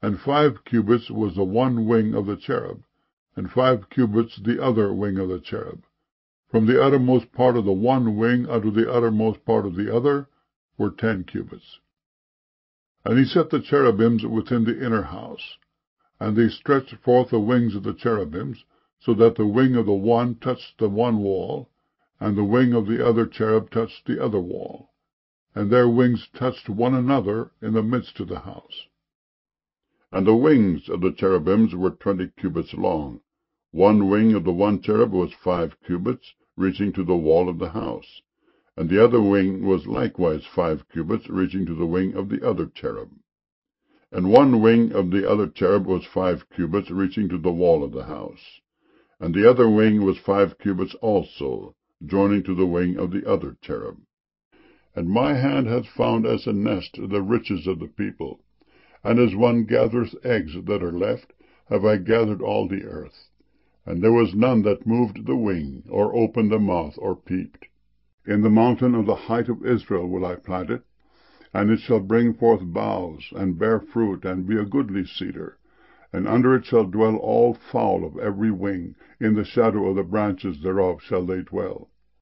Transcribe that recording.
And 5 cubits was the one wing of the cherub, and 5 cubits the other wing of the cherub. From the uttermost part of the one wing unto the uttermost part of the other were 10 cubits. And he set the cherubims within the inner house. And they stretched forth the wings of the cherubims, so that the wing of the one touched the one wall, and the wing of the other cherub touched the other wall. And their wings touched one another in the midst of the house. And the wings of the cherubims were 20 cubits long. One wing of the one cherub was 5 cubits, reaching to the wall of the house. And the other wing was likewise 5 cubits, reaching to the wing of the other cherub. And one wing of the other cherub was 5 cubits, reaching to the wall of the house. And the other wing was 5 cubits also, joining to the wing of the other cherub. And my hand hath found as a nest the riches of the people, and as one gathereth eggs that are left, have I gathered all the earth. And there was none that moved the wing, or opened the mouth, or peeped. In the mountain of the height of Israel will I plant it, and it shall bring forth boughs, and bear fruit, and be a goodly cedar. And under it shall dwell all fowl of every wing, in the shadow of the branches thereof shall they dwell.